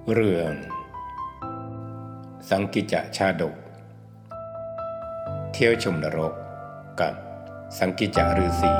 เรื่องสังกิจจชาดกเที่ยวชมนรกกับสังกิจจฤาษี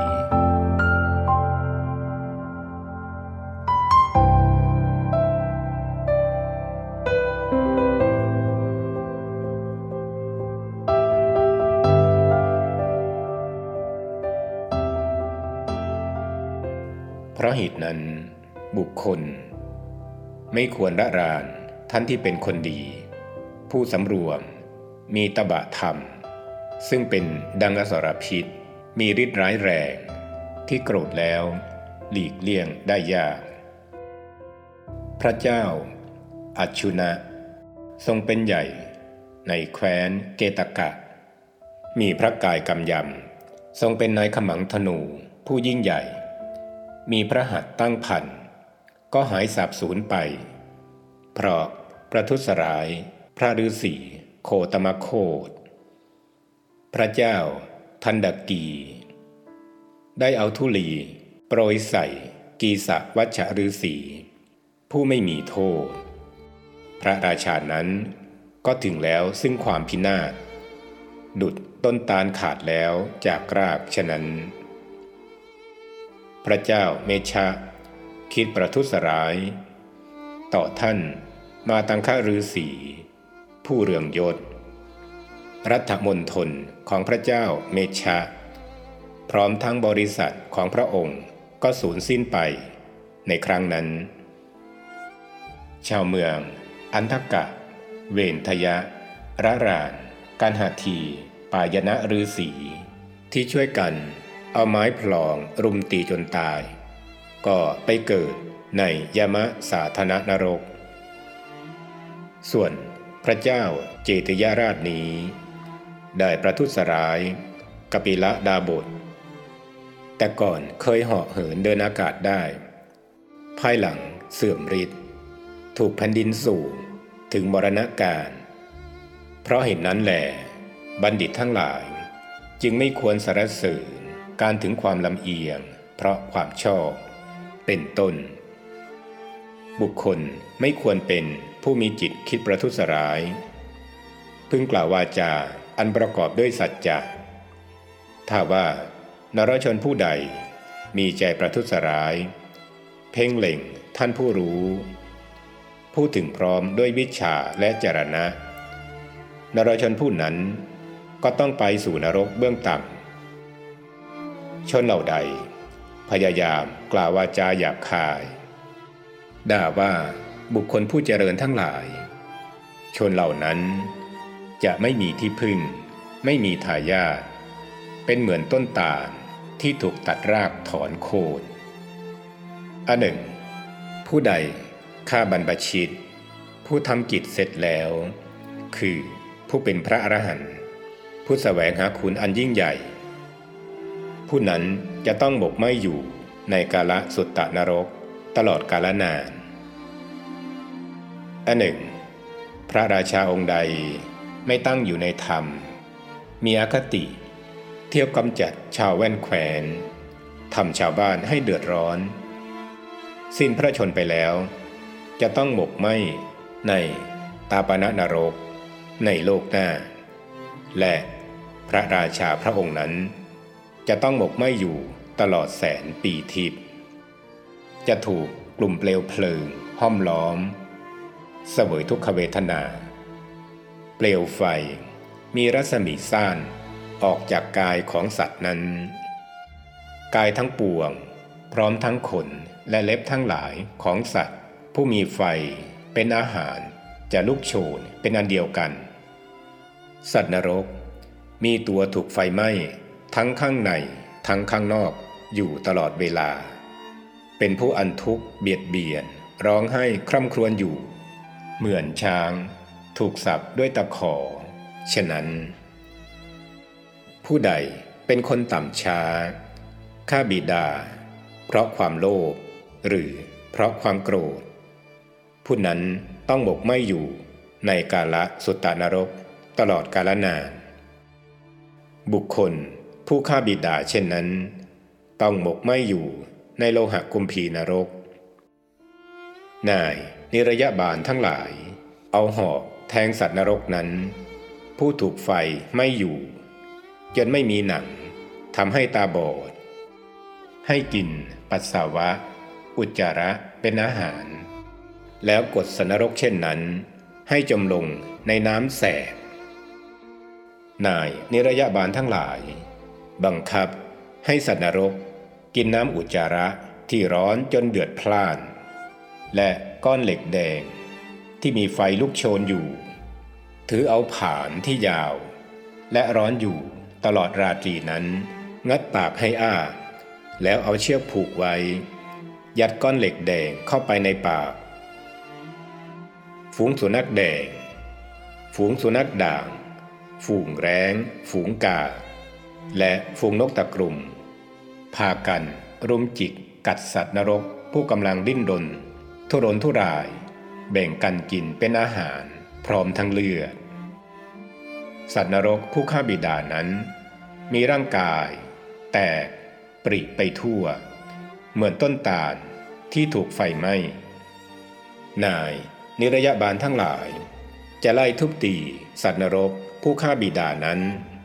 เพราะเหตุนั้นบุคคลไม่ควรละรานท่านที่เป็นคนดีผู้สำรวมมีตบะธรรมซึ่งเป็นดังอสรพิษมีฤทธิ์ร้ายแรงที่โกรธแล้วหลีกเลี่ยงได้ยากพระเจ้าอัชชุนะทรงเป็นใหญ่ในแคว้นเกตกะมีพระกายกำยำทรงเป็นนายขมังธนูผู้ยิ่งใหญ่มีพระหัตถ์ตั้งพันก็หายสาบสูญไปเพราะประทุษร้ายพระฤาษีโคตมโคตพระเจ้าทันดกีได้เอาธุลีโปรยใส่กีสะวัชฤาษีผู้ไม่มีโทษพระราชานั้นก็ถึงแล้วซึ่งความพินาศดุจต้นตาลขาดแล้วจากรากฉะนั้นพระเจ้าเมชะคิดประทุษร้ายต่อท่านมาตังคฤาษีผู้เรืองยศรัฐมณฑลของพระเจ้าเมชะพร้อมทั้งบริษัทของพระองค์ก็สูญสิ้นไปในครั้งนั้นชาวเมืองอันทกะเวนทยะระรานกันหทีปายนะฤาษีที่ช่วยกันเอาไม้พลองรุมตีจนตายก็ไปเกิดในยมสาธนนรกส่วนพระเจ้าเจตยราชนี้ได้ประทุษร้ายกปิลดาบทแต่ก่อนเคยเหาะเหินเดินอากาศได้ภายหลังเสื่อมฤทธิ์ถูกแผ่นดินสูบถึงมรณกาลเพราะเหตุนั้นแหละบัณฑิตทั้งหลายจึงไม่ควรสรรเสริญการถึงความลำเอียงเพราะความชอบเป็นต้นบุคคลไม่ควรเป็นผู้มีจิตคิดประทุษร้ายพึงกล่าววาจาอันประกอบด้วยสัจจะถ้าว่านรชนผู้ใดมีใจประทุษร้ายเพ่งเล็งท่านผู้รู้ผู้ถึงพร้อมด้วยวิชชาและจรณะนรชนผู้นั้นก็ต้องไปสู่นรกเบื้องต่ำชนเหล่าใดพยายามกล่าววาจาหยาบคายด่าว่าบุคคลผู้เจริญทั้งหลายชนเหล่านั้นจะไม่มีที่พึ่งไม่มีทายาทเป็นเหมือนต้นตาลที่ถูกตัดรากถอนโคนอันหนึ่งผู้ใดฆ่าบรรพชิตผู้ทำกิจเสร็จแล้วคือผู้เป็นพระอรหันต์ผู้แสวงหาคุณอันยิ่งใหญ่ผู้นั้นจะต้องหมกไหม้อยู่ในกาลสุตตนรกตลอดกาลนานอันหนึ่งพระราชาองค์ใดไม่ตั้งอยู่ในธรรมมีอคติเที่ยวกำจัดชาวแว่นแคว้นทำชาวบ้านให้เดือดร้อนสิ้นพระชนไปแล้วจะต้องหมกไหม้ในตาปนนรกในโลกหน้าและพระราชาพระองค์นั้นจะต้องหมกไหม้อยู่ตลอดแสนปีทิพย์จะถูกกลุ่มเปลวเพลิงห้อมล้อมเสวยทุกขเวทนาเปลวไฟมีรัศมีซ่านออกจากกายของสัตว์นั้นกายทั้งปวงพร้อมทั้งขนและเล็บทั้งหลายของสัตว์ผู้มีไฟเป็นอาหารจะลุกโชนเป็นอันเดียวกันสัตว์นรกมีตัวถูกไฟไหม้ทั้งข้างในทั้งข้างนอกอยู่ตลอดเวลาเป็นผู้อันทุกข์เบียดเบียนร้องไห้คร่ำครวญอยู่เหมือนช้างถูกสับด้วยตะขอฉะนั้นผู้ใดเป็นคนต่ำช้าฆ่าบิดาเพราะความโลภหรือเพราะความโกรธผู้นั้นต้องหมกไหม้อยู่ในกาลสุตตนรกตลอดกาลนานบุคคลผู้ฆ่าบิดาเช่นนั้นต้องหมกไหม้อยู่ในโลหะกุมพีนรกนายนิรยบาลทั้งหลายเอาหอกแทงสัตว์นรกนั้นผู้ถูกไฟไม่อยู่จนไม่มีหนังทำให้ตาบอดให้กินปัสสาวะอุจจาระเป็นอาหารแล้วกดสัตว์นรกเช่นนั้นให้จมลงในน้ำแสบนายนิรยบาลทั้งหลายบังคับให้สัตว์นรกกินน้ำอุจจาระที่ร้อนจนเดือดพล่านและก้อนเหล็กแดงที่มีไฟลุกโชนอยู่ถือเอาผานที่ยาวและร้อนอยู่ตลอดราตรีนั้นงัดปากให้อ้าแล้วเอาเชือกผูกไว้ยัดก้อนเหล็กแดงเข้าไปในปากฝูงสุนัขแดงฝูงสุนัขด่างฝูงแร้งฝูงกาและฝูงนกตะกรุ่มพากันรุมจิกกัดสัตว์นรกผู้กำลังดิ้นรนทุรนทุรายแบ่งกันกินเป็นอาหารพร้อมทั้งเลือดสัตว์นรกผู้ฆ่าบิดานั้นมีร่างกายแตกปริไปทั่วเหมือนต้นตาลที่ถูกไฟไหม้นายนิรยบาลทั้งหลายจะไล่ทุบตีสัตว์นรกผู้ฆ่าบิดานั้น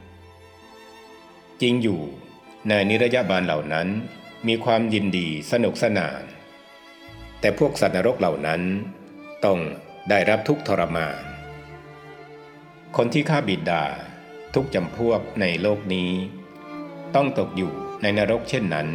จริงอยู่นายนิรยบาลเหล่านั้นมีความยินดีสนุกสนานแต่พวกสัตว์นรกเหล่านั้นต้องได้รับทุกข์ทรมานคนที่ฆ่าบิดาทุกจำพวกในโลกนี้ต้องตกอยู่ในนรกเช่นนั้น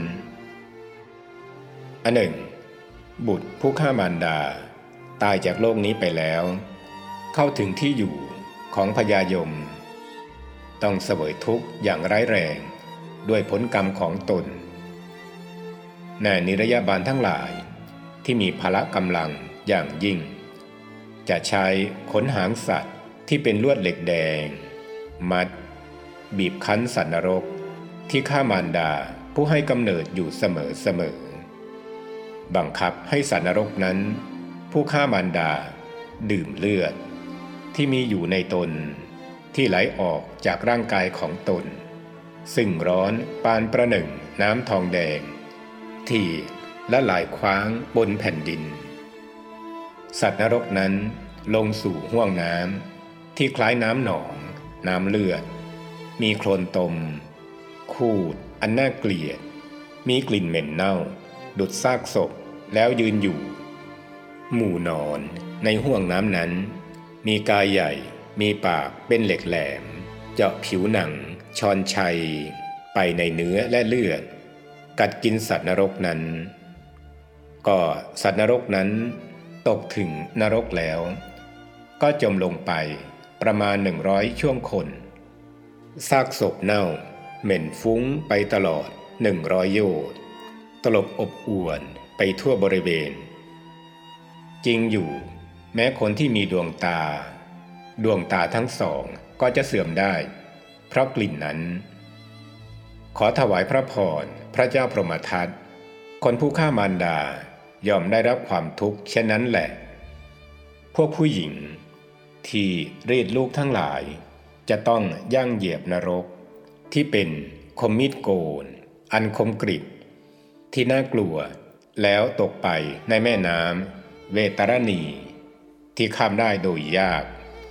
อันหนึ่งบุตรผู้ฆ่ามารดาตายจากโลกนี้ไปแล้วเข้าถึงที่อยู่ของพญายมต้องเสวยทุกข์อย่างร้ายแรงด้วยผลกรรมของตนนายนิรยบาลทั้งหลายที่มีพละกำลังอย่างยิ่งจะใช้ขนหางสัตว์ที่เป็นลวดเหล็กแดงมัดบีบคั้นสัตว์นรกที่ฆ่ามารดาผู้ให้กำเนิดอยู่เสมอบังคับให้สัตว์นรกนั้นผู้ฆ่ามารดาดื่มเลือดที่มีอยู่ในตนที่ไหลออกจากร่างกายของตนซึ่งร้อนปานประหนึ่งน้ำทองแดงที่ละลายคว้างบนแผ่นดินสัตว์นรกนั้นลงสู่ห้วงน้ำที่คล้ายน้ำหนองน้ำเลือดมีโคลนตมคูดอันน่าเกลียดมีกลิ่นเหม็นเน่าดุจซากศพแล้วยืนอยู่หมู่นอนในห้วงน้ำนั้นมีกายใหญ่มีปากเป็นเหล็กแหลมเจาะผิวหนังชอนชัยไปในเนื้อและเลือดกัดกินสัตว์นรกนั้นก็สัตว์นรกนั้นตกถึงนรกแล้วก็จมลงไปประมาณ100ช่วงคนซากศพเน่าเหม็นฟุ้งไปตลอด100โยชน์ตลบอบอวนไปทั่วบริเวณจริงอยู่แม้คนที่มีดวงตาทั้งสองก็จะเสื่อมได้เพราะกลิ่นนั้นขอถวายพระพรพระเจ้าพรหมทัตคนผู้ฆ่ามารดายอมได้รับความทุกข์เช่นนั้นแหละพวกผู้หญิงที่รีดลูกทั้งหลายจะต้องย่างเหยียบนรกที่เป็นคมมีดโกนอันคมกริบที่น่ากลัวแล้วตกไปในแม่น้ำเวตรณีที่ข้ามได้โดยยาก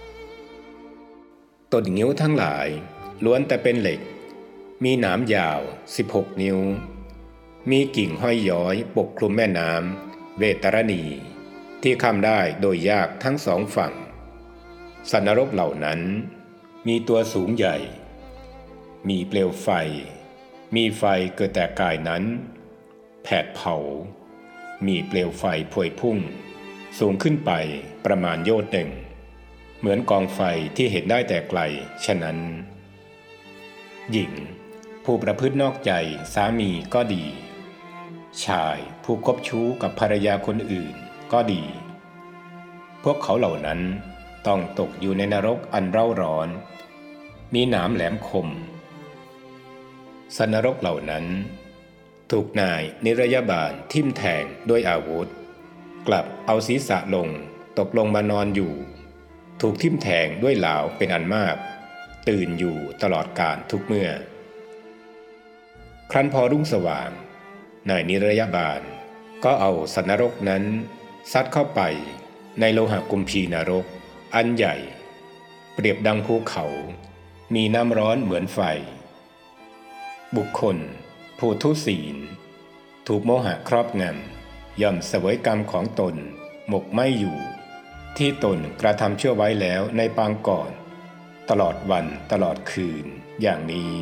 ต้นงิ้วทั้งหลายล้วนแต่เป็นเหล็กมีหนามยาว16นิ้วมีกิ่งห้อยย้อยปกคลุมแม่น้ำเวตรณีที่ข้ามได้โดยยากทั้งสองฝั่งสัตว์นรกเหล่านั้นมีตัวสูงใหญ่มีเปลวไฟมีไฟเกิดแต่กายนั้นแผดเผามีเปลวไฟพวยพุ่งสูงขึ้นไปประมาณโยชน์หนึ่งเหมือนกองไฟที่เห็นได้แต่ไกลฉะนั้นหญิงผู้ประพฤตินอกใจสามีก็ดีชายผู้คบชู้กับภรรยาคนอื่นก็ดีพวกเขาเหล่านั้นต้องตกอยู่ในนรกอันเร่าร้อนมีหนามแหลมคมสัตว์นรกเหล่านั้นถูกนายนิรยบาลทิ่มแทงด้วยอาวุธกลับเอาศีรษะลงตกลงมานอนอยู่ถูกทิ่มแทงด้วยเหลาเป็นอันมากตื่นอยู่ตลอดกาลทุกเมื่อครั้นพอรุ่งสว่างนายนิรยบาลก็เอาสัตว์นรกนั้นซัดเข้าไปในโลหกุมพีนรกอันใหญ่เปรียบดังภูเขามีน้ำร้อนเหมือนไฟบุคคลผู้ทุศีลถูกโมหะครอบงำย่อมเสวยกรรมของตนหมกไหม้อยู่ที่ตนกระทำชั่วไว้แล้วในปางก่อนตลอดวันตลอดคืนอย่างนี้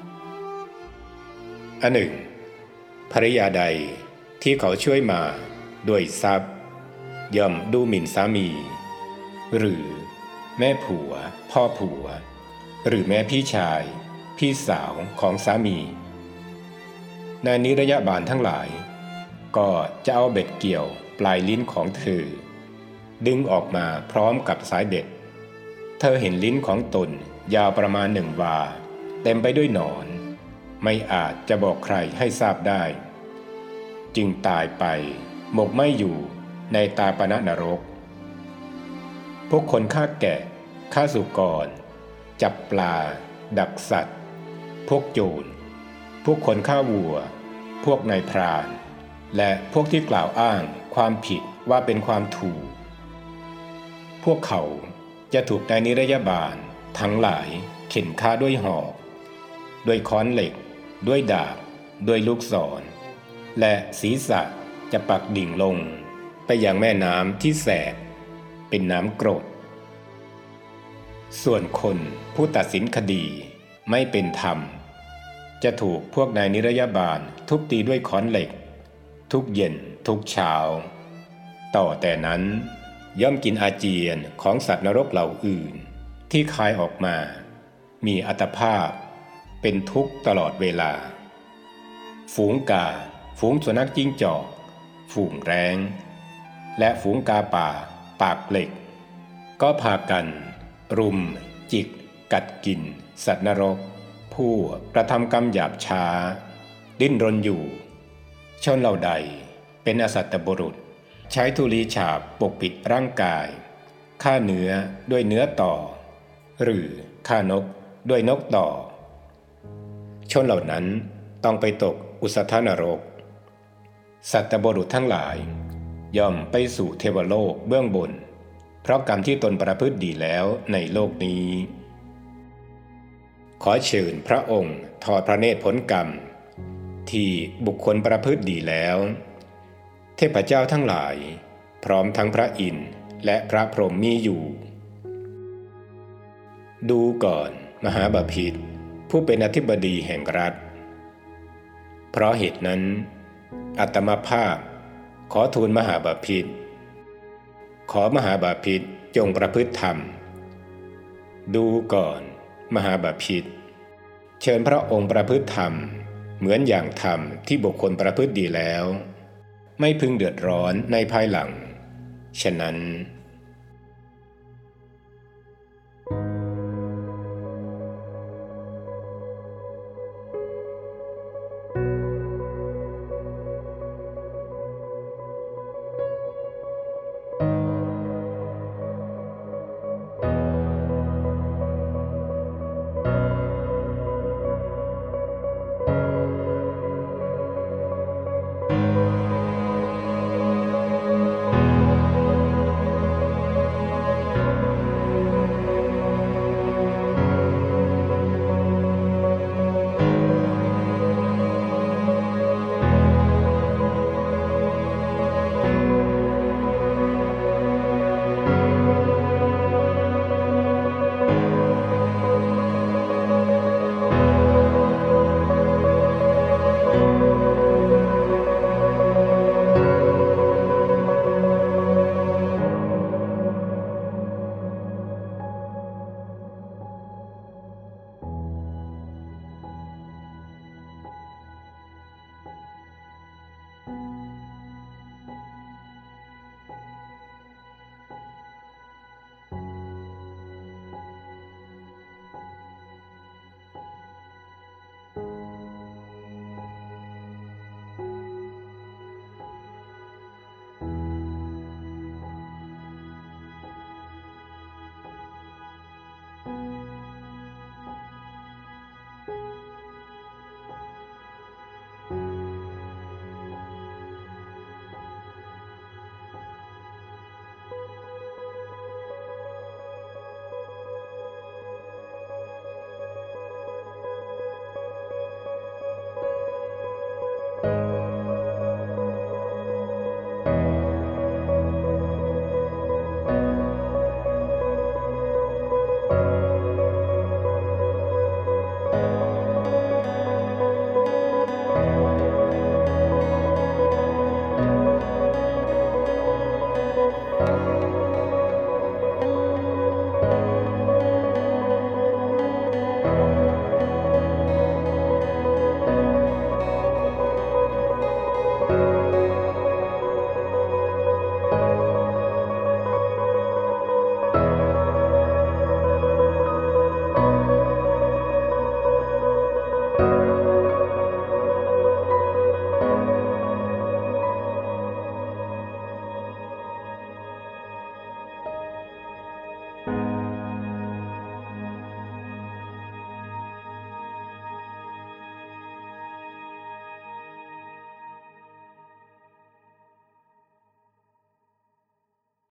อันหนึ่งภริยาใดที่เขาช่วยมาด้วยทรัพย์ย่อมดูหมิ่นสามีหรือแม่ผัวพ่อผัวหรือแม่พี่ชายพี่สาวของสามีในนิรยบาลทั้งหลายก็จะเอาเบ็ดเกี่ยวปลายลิ้นของเธอดึงออกมาพร้อมกับสายเบ็ดเธอเห็นลิ้นของตนยาวประมาณ1 วาเต็มไปด้วยหนอนไม่อาจจะบอกใครให้ทราบได้จึงตายไปหมกไหม้อยู่ในตาปณะนรกพวกคนฆ่าแกะฆ่าสุกรจับปลาดักสัตว์พวกโจรพวกคนฆ่าวัวพวกนายพรานและพวกที่กล่าวอ้างความผิดว่าเป็นความถูกพวกเขาจะถูกในนิรยบาลทั้งหลายเข็นฆ่าด้วยหอกด้วยค้อนเหล็กด้วยดาบด้วยลูกศรและศีรษะจะปักดิ่งลงไปยังแม่น้ำที่แสบเป็นน้ำกรดส่วนคนผู้ตัดสินคดีไม่เป็นธรรมจะถูกพวกนายนิรยบาลทุบตีด้วยค้อนเหล็กทุกเย็นทุกเช้าต่อแต่นั้นย่อมกินอาเจียนของสัตว์นรกเหล่าอื่นที่คายออกมามีอัตภาพเป็นทุกข์ตลอดเวลาฝูงกาฝูงสุนัขจิ้งจอกฝูงแร้งและฝูงกาป่าปากเหล็กก็พากันรุมจิกกัดกินสัตว์นรกผู้กระทำกรรมหยาบช้าดิ้นรนอยู่ชนเหล่าใดเป็นอสัตตบุรุษใช้ธุลีฉาบปกปิดร่างกายฆ่าเนื้อด้วยเนื้อต่อหรือฆ่านกด้วยนกต่อชนเหล่านั้นต้องไปตกอุสธนรกสัตตบุรุษทั้งหลายย่อมไปสู่เทวโลกเบื้องบนเพราะกรรมที่ตนประพฤติดีแล้วในโลกนี้ขอเชิญพระองค์ทอดพระเนตรผลกรรมที่บุคคลประพฤติดีแล้วเทพเจ้าทั้งหลายพร้อมทั้งพระอินทร์และพระพรหมมีอยู่ดูก่อนมหาบพิตรผู้เป็นอธิบดีแห่งรัฐเพราะเหตุนั้นอัตมาภาพขอทูลมหาบพิตรขอมหาบพิตรจงประพฤติธรรมดูก่อนมหาบพิตรเชิญพระองค์ประพฤติธรรมเหมือนอย่างธรรมที่บุคคลประพฤติดีแล้วไม่พึงเดือดร้อนในภายหลังฉะนั้น